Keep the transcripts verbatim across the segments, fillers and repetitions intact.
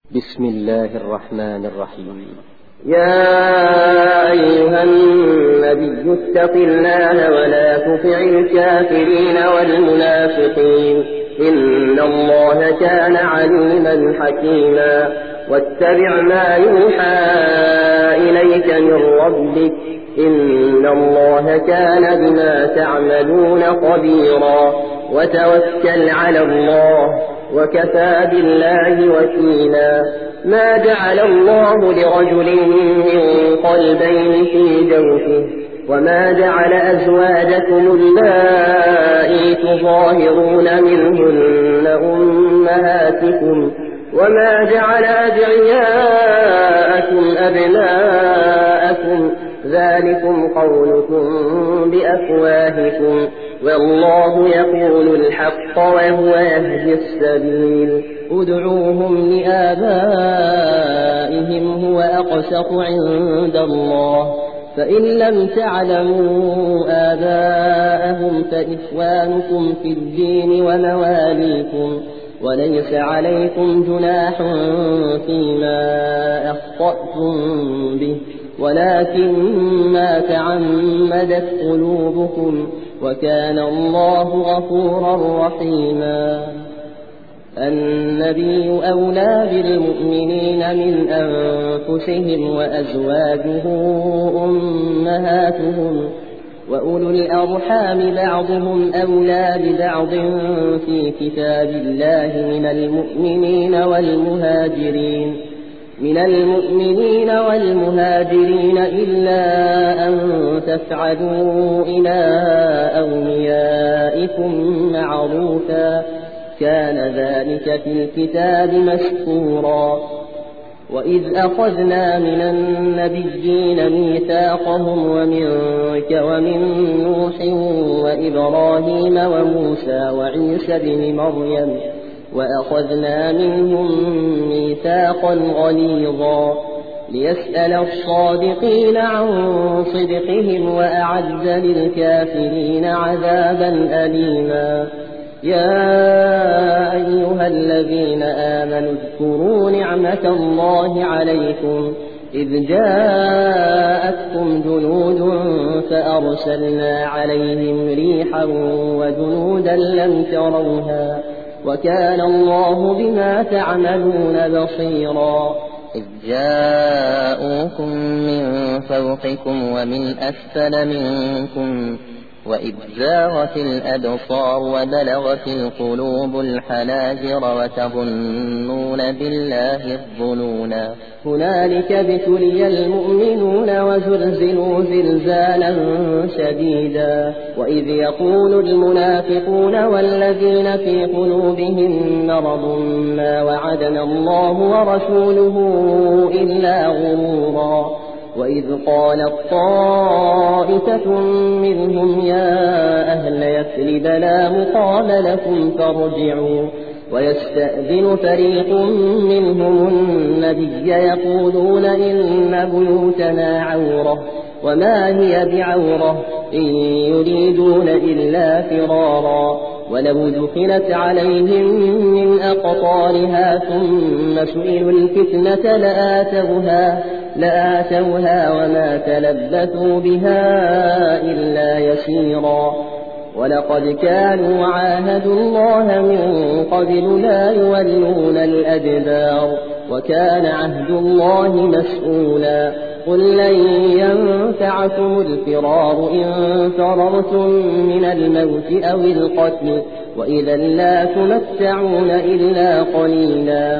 بسم الله الرحمن الرحيم. يا أيها النبي اتق الله ولا تطع الكافرين والمنافقين إن الله كان عليما حكيما واتبع ما يوحى إليك من ربك إن الله كان بما تعملون خبيرا وتوكل على الله وكفى بالله وكيلا. ما جعل الله لرجل من قلبين في جوفه وما جعل أزواجكم اللائي تظاهرون منهن أمهاتكم وما جعل أدعياءكم أبناءكم ذلكم قولكم بأفواهكم والله يقول الحق وهو يهدي السبيل. ادعوهم لآبائهم هو أقسط عند الله فإن لم تعلموا آباءهم فإخوانكم في الدين ومواليكم وليس عليكم جناح فيما أخطأتم به ولكن ما تعمدت قلوبكم وكان الله غفورا رحيما. النبي أولى بالمؤمنين من أنفسهم وأزواجه أمهاتهم وأولو الأرحام بعضهم أولى ببعض في كتاب الله من المؤمنين والمهاجرين من المؤمنين والمهاجرين إلا أن تفعلوا إلى أوليائكم معروفا كان ذلك في الكتاب مسطورا. وإذ أخذنا من النبيين ميثاقهم ومنك ومن نوح وإبراهيم وموسى وعيسى بن مريم وأخذنا منهم ميثاقا غليظا ليسأل الصادقين عن صدقهم وأعد للكافرين عذابا أليما. يا أيها الذين آمنوا اذكروا نعمة الله عليكم إذ جاءتكم جنود فأرسلنا عليهم ريحا وجنودا لم تروها وكان الله بما تعملون بصيرا. إذ جاءوكم من فوقكم ومن أسفل منكم وإذ زاغت الأبصار وبلغت القلوب الحناجر وتظنون بالله الظنونا. هنالك ابتلي المؤمنون وزلزلوا زلزالا شديدا. وإذ يقول المنافقون والذين في قلوبهم مرض ما وعدنا الله ورسوله إلا غرورا. وإذ قالت طائفة منهم يا أهل يثرب لا مقام لكم فارجعوا ويستأذن فريق منهم النبي يقولون إن بيوتنا عورة وما هي بعورة إن يريدون إلا فرارا ولو دخلت عليهم من أقطارها ثم سئلوا الفتنة لآتوها لآتوها وما تلبثوا بها إلا يسيرا. ولقد كانوا عاهدوا الله من قبل لا يولون الأدبار وكان عهد الله مسؤولا. قل لن ينفعكم الفرار إن فررتم من الموت أو القتل وإذا لا تمتعون إلا قليلا.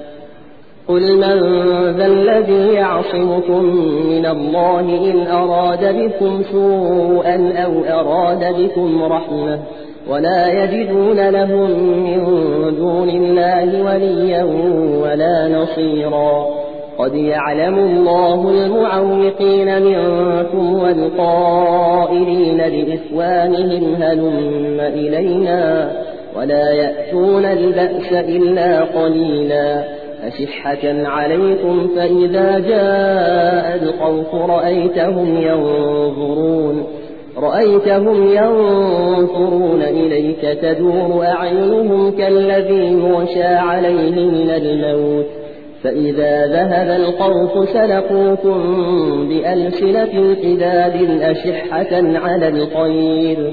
قل من ذا الذي يعصمكم من الله إن أراد بكم سوءا أو أراد بكم رحمة ولا يجدون لهم من دون الله وليا ولا نصيرا. قد يعلم الله المعوقين منكم والقائلين لإخوانهم هلم إلينا ولا يأتون البأس إلا قليلا. أشحة عليكم فإذا جاء الخوف رأيتهم ينظرون رأيتهم ينظرون إليك تدور أعينهم كالذي يغشى عليه من الموت فإذا ذهب الخوف سلقوكم بألسنة حداد أشحة على الخير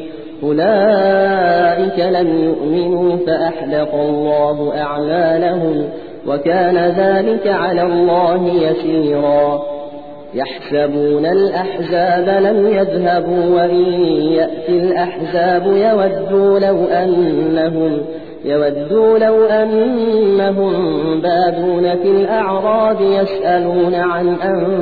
أولئك لم يؤمنوا فأحبط الله أعمالهم وكان ذلك على الله يسيرا يحسبون الأحزاب لم يذهبوا وإن يأتي الأحزاب يودوا لو أنهم يودوا لو أنهم بادون في الأعراب يسألون عن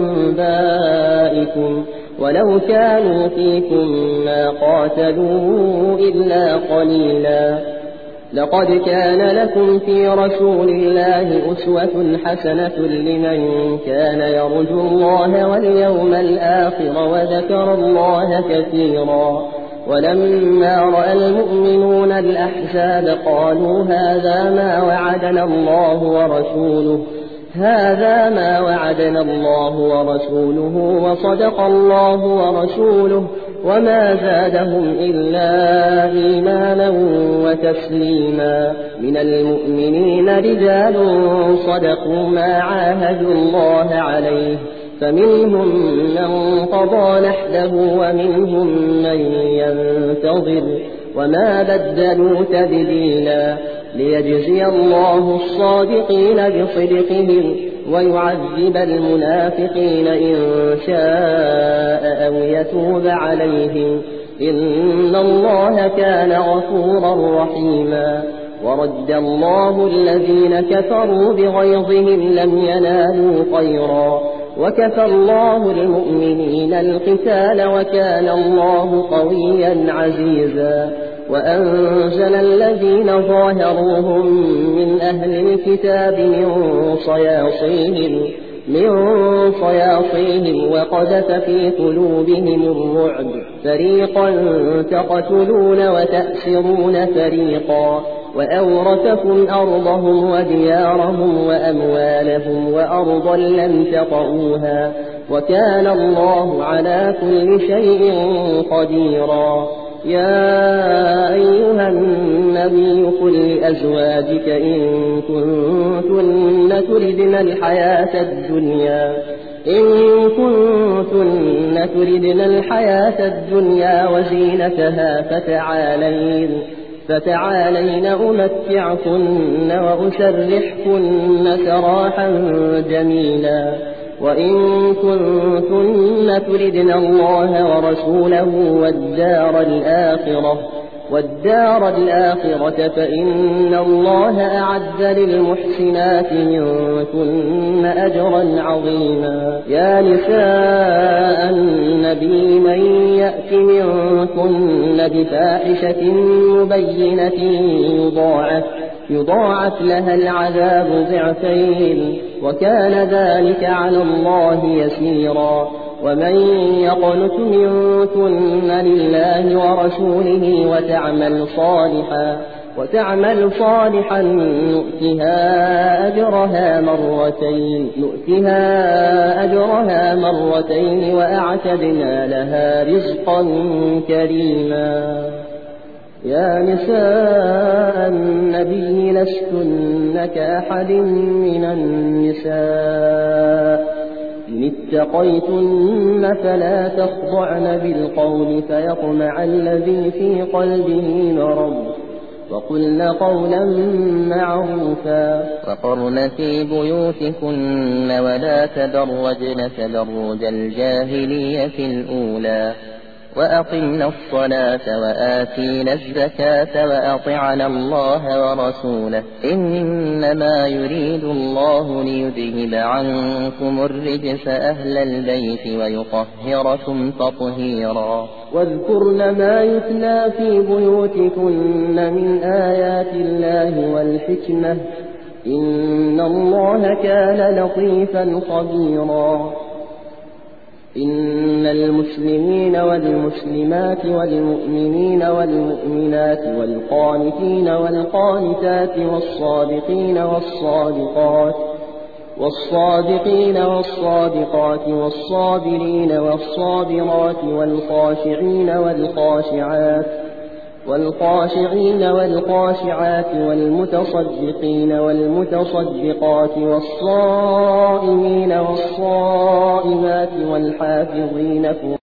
أنبائكم ولو كانوا فيكم ما قاتلوا إلا قليلا لقد كان لكم في رسول الله أسوة حسنة لمن كان يرجو الله واليوم الآخر وذكر الله كثيرا ولما رأى المؤمنون الأحزاب قالوا هذا ما وعدنا الله ورسوله هذا ما وعدنا الله ورسوله وصدق الله ورسوله وما زادهم إلا إيمانا وتسليما من المؤمنين رجال صدقوا ما عاهدوا الله عليه فمنهم من قضى نحبه ومنهم من ينتظر وما بدلوا تبديلا ليجزي الله الصادقين بصدقهم ويعذب المنافقين إن شاء أو يتوب عليهم إن الله كان غفورا رحيما ورد الله الذين كفروا بغيظهم لم ينالوا خيرا وكفى الله المؤمنين القتال وكان الله قويا عزيزا وأنزل الذين ظاهروهم من أهل الكتاب من صياصيهم من صياصيهم وقذف في قلوبهم الرعب فريقا تقتلون وتأسرون فريقا وأورثكم أرضهم وديارهم وأموالهم وأرضا لم تطئوها وكان الله على كل شيء قديرا يا أيها النبي قل لأزواجك إن كنتن تردن الحياة الدنيا إن كنتن تردن الحياة الدنيا وزينتها فتعالين فتعالين أمتعكن وأسرحكن سراحا جميلا وإن كنتن تردن الله ورسوله والدار الآخرة والدار الآخرة فإن الله أعد للمحسنات منكن أجرا عظيما يا نساء النبي من يأت منكن بفاحشة مبينة يضاعف يضاعف لها العذاب ضعفين وكان ذلك على الله يسيرا ومن يقنت منكن لله ورسوله وتعمل صالحا وتعمل صالحا نؤتها أجرها مرتين نؤتها أجرها مرتين وأعتدنا لها رزقا كريما يا نساء النبي لستن كأحد من النساء إن اتقيتن فلا تخضعن بالقول فيطمع الذي في قلبه مرض وقلن قولا معروفا وقرن في بيوتكن ولا تبرجن تبرج الجاهلية الأولى وأقمنا الصلاة وآتينا الزكاة وأطعنا الله ورسوله إنما يريد الله ليذهب عنكم الرجس أهل البيت ويطهركم تطهيرا واذكرن ما يتلى في بيوتكن من آيات الله والحكمة إن الله كان لطيفا خبيرا إن المسلمين والمسلمات والمؤمنين والمؤمنات والقانتين والقانتات والصادقين والصادقات والصادقين والصادقات والصابرين والصابرات والخاشعين والخاشعات والخاشعين والخاشعات والمتصدقين والمتصدقات والصائمين والصائمات والحافظين